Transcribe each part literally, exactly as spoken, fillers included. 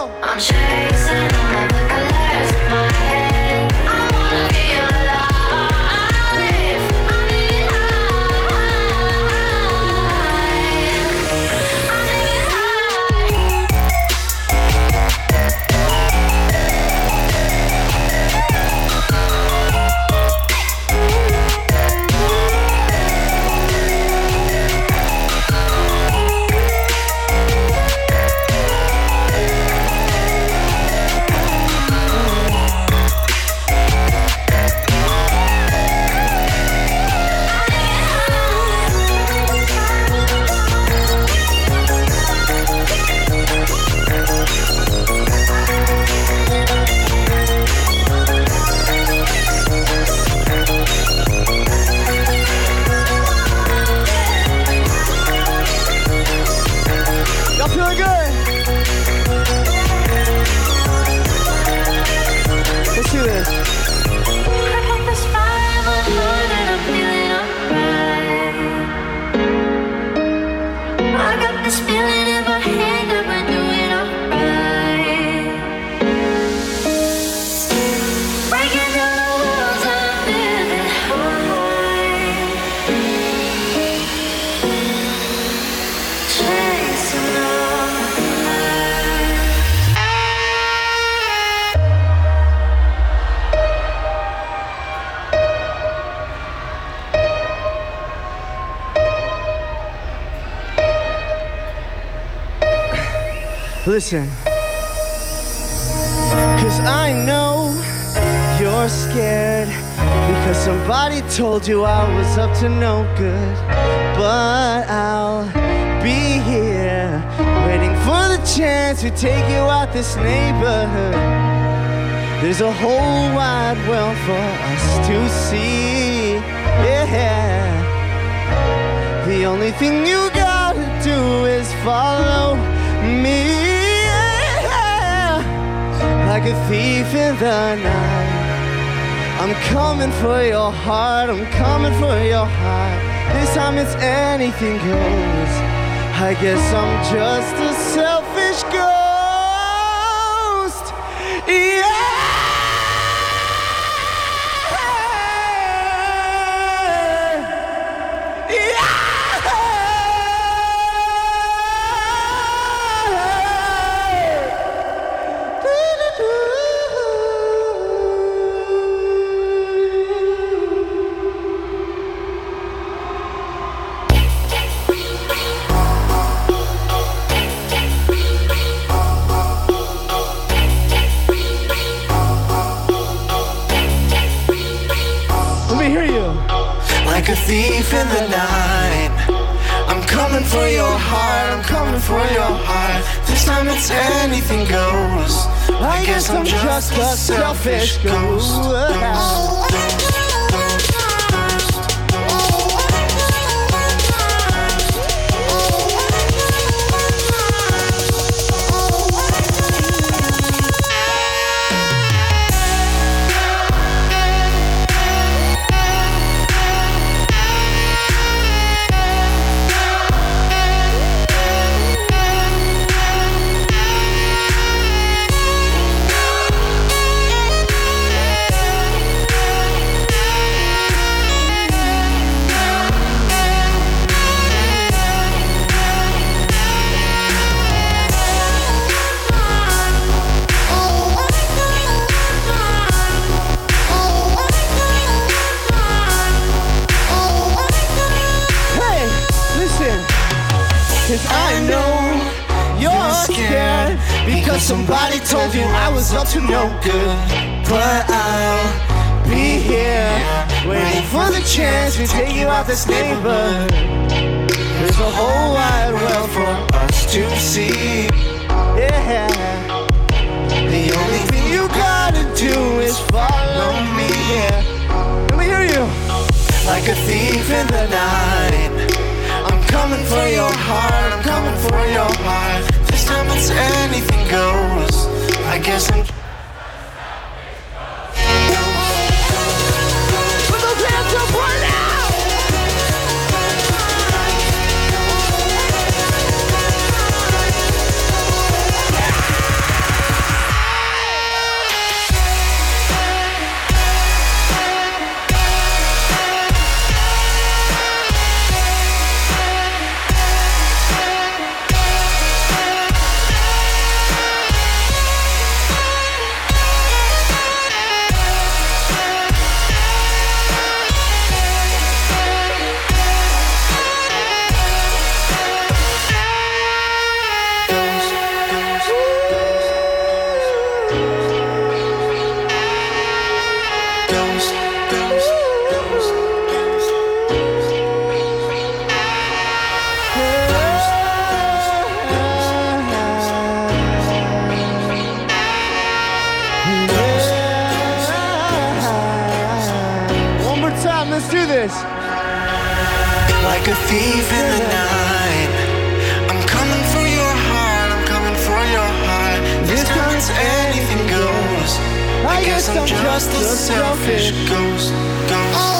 go. I'm chasing all the colors in my head. I wanna be alive. I'm living high. I'm living Listen, cause I know you're scared because somebody told you I was up to no good. But I'll be here waiting for the chance to take you out this neighborhood. There's a whole wide world for us to see, yeah. The only thing you gotta do is follow me. Like a thief in the night, I'm coming for your heart, I'm coming for your heart. This time it's anything goes. I guess I'm just a selfish ghost, yeah. Like a thief in the night, I'm coming for your heart, I'm coming for your heart. This time it's anything goes. I guess I'm just a selfish ghost. Somebody told you I was up to no good. But I'll be here waiting for the chance to take you out this neighborhood. There's a whole wide world for us to see, yeah. The only thing you gotta do is follow me, yeah. Let me hear you. Like a thief in the night, I'm coming for your heart, I'm coming for your heart. This time it's anything goes. I guess I'm put those hands up right now. deep in the night. I'm coming for your heart, I'm coming for your heart. This time it's anything goes. I guess I'm just a selfish ghost, ghost.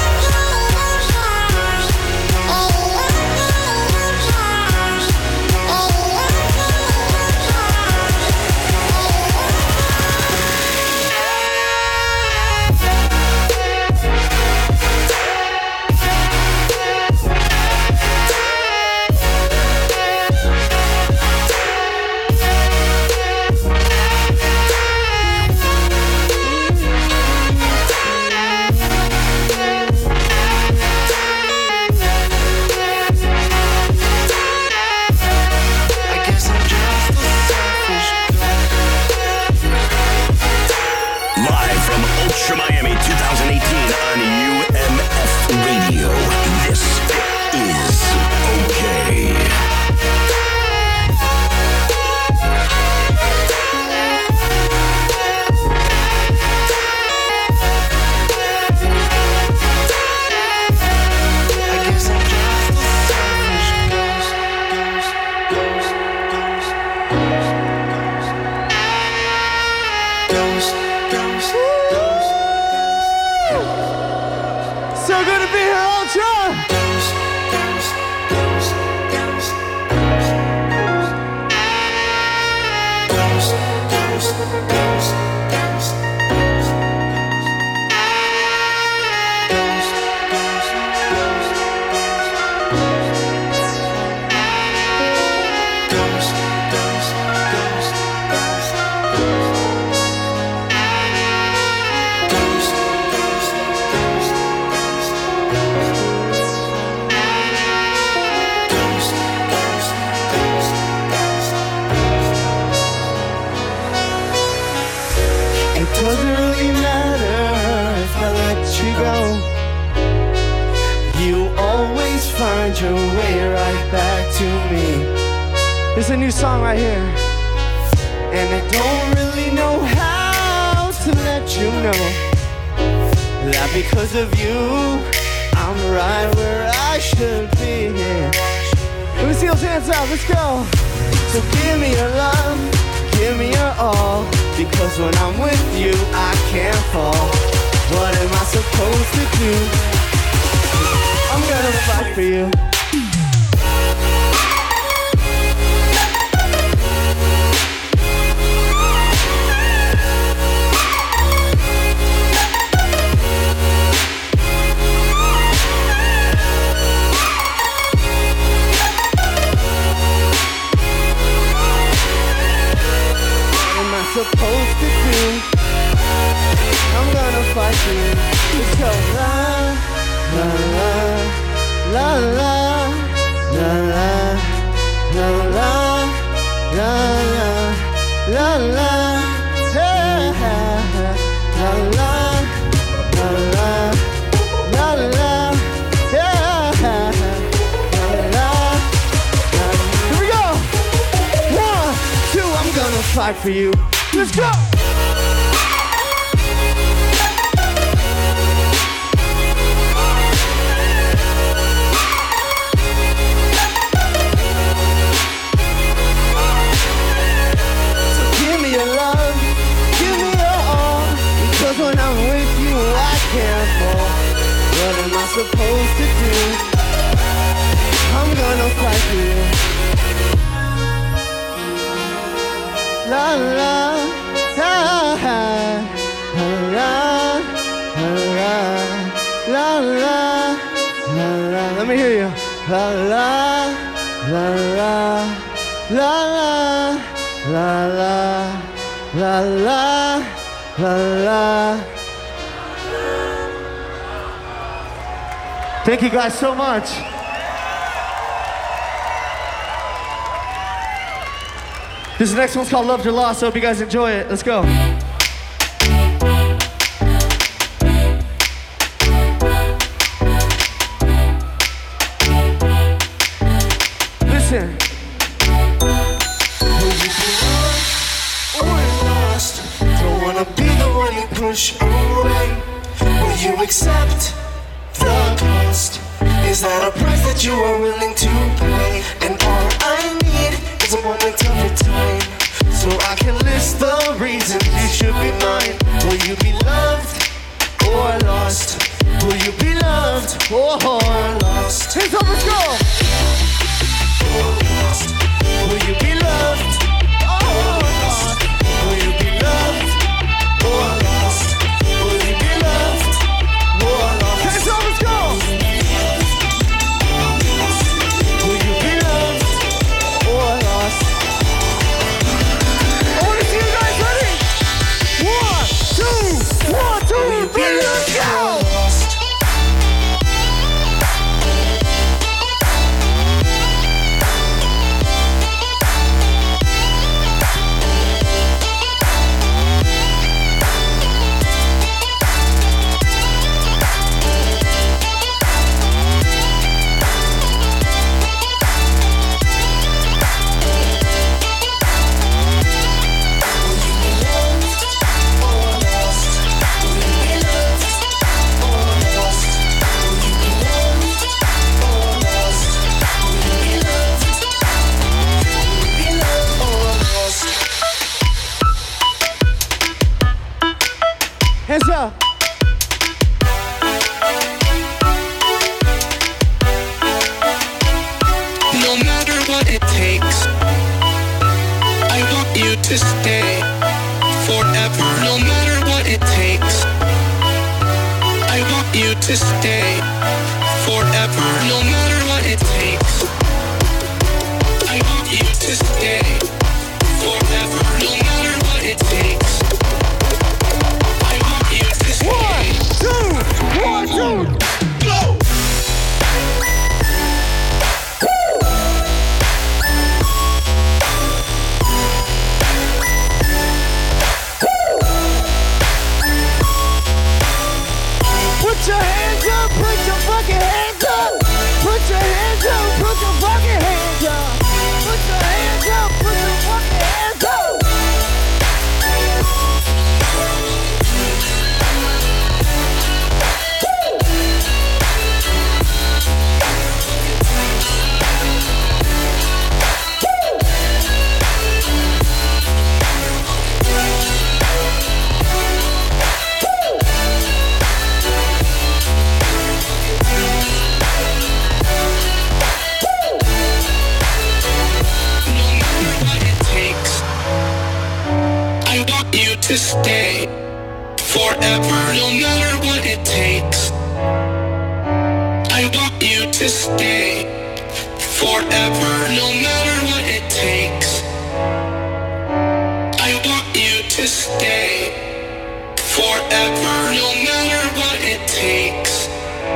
There's a new song right here, and I don't really know how to let you know that because of you, I'm right where I should be. Let me see those hands up, let's go. So give me your love, give me your all, because when I'm with you, I can't fall. What am I supposed to do? I'm gonna fight for you. Supposed to do, I'm gonna fight for you. Let's go. La la la la la la la la la la la hey, la la la la la la yeah, la la. Here we go. One, two. I'm gonna fight for you. Let's go! So give me your love, give me your all, because when I'm with you, I can't fall. What am I supposed to do? I'm gonna fight for you. La la la la la la la la la. Let me hear you. La la la la la la la la la la la. Thank you guys so much. This next one's called Loved or Lost, so hope you guys enjoy it. Let's go. Listen. Don't wanna be the one you push away. Will you accept the cost? Is that a price that you are willing to pay? And all I need is a moment of your time, so I can list the reasons you should be mine. Will you be loved or lost? Will you be loved or lost? Hands up, let's go! Or lost. Will you be loved or lost? Will you be loved or lost? Will you be loved or lost? Hands up, let's go! Will you be loved or lost? I wanna see you guys ready! One, two, one, two, three, let's go! Hands up. No matter what it takes, I want you to stay forever. No matter what it takes, I want you to stay forever. No matter what it takes, I want you to stay forever. No matter what it takes, I want you to stay. One, two, one, two, Go! Put your hands up, put your fucking hands up. Put your hands up, put your fucking hands up. Put your hands up, put your fucking hands up. To stay forever, no matter what it takes. I want you to stay forever, no matter what it takes. I want you to stay forever, no matter what it takes.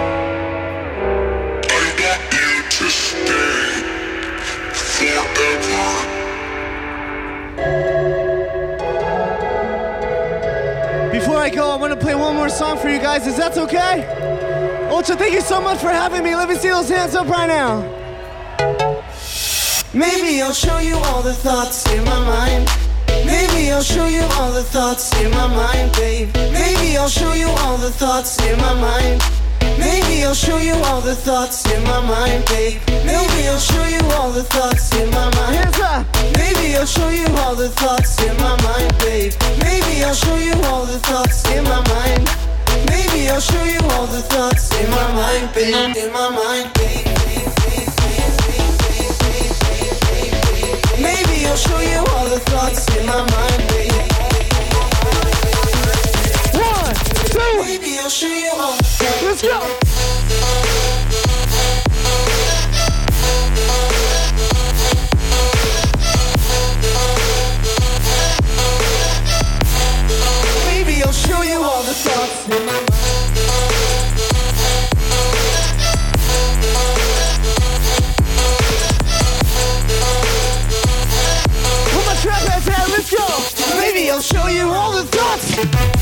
I want you to stay forever. Before I go, I want to play one more song for you guys. Is that okay? Ultra, thank you so much for having me. Let me see those hands up right now. Maybe I'll show you all the thoughts in my mind. Maybe I'll show you all the thoughts in my mind, babe. Maybe I'll show you all the thoughts in my mind. Maybe I'll show you all the thoughts in my mind, babe. Maybe I'll show you all the thoughts in my mind. Hands up. Maybe I'll show you all the thoughts in my mind, babe. Maybe I'll show you all the thoughts in my mind. Maybe I'll show you all the thoughts in my mind, babe. In my mind, babe. Maybe I'll show you all the thoughts in my mind, babe. One, two, Maybe I'll show you all the thoughts. let's go. Maybe I'll show you all the thoughts in my mind. Put my trap ass out, let's go. Maybe I'll show you all the thoughts.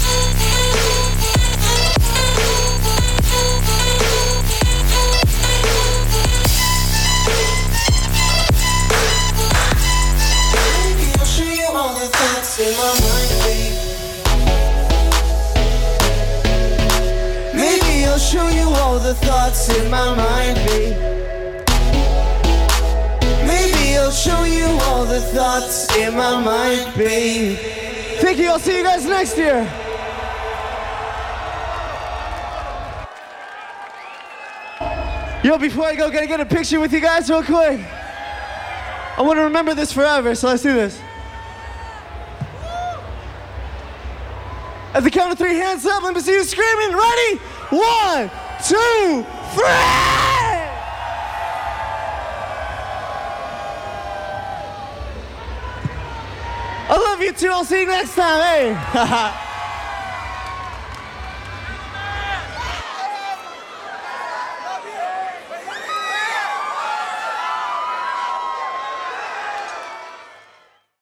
Maybe I'll show you all the thoughts in my mind, babe. Maybe I'll show you all the thoughts in my mind, babe. Maybe I'll show you all the thoughts in my mind, babe. Thank you, I'll see you guys next year. Yo, before I go, can I get a picture with you guys real quick? I want to remember this forever, so let's do this. At the count of three, hands up, let me see you screaming. Ready? One, two, three! I love you too, I'll see you next time, hey!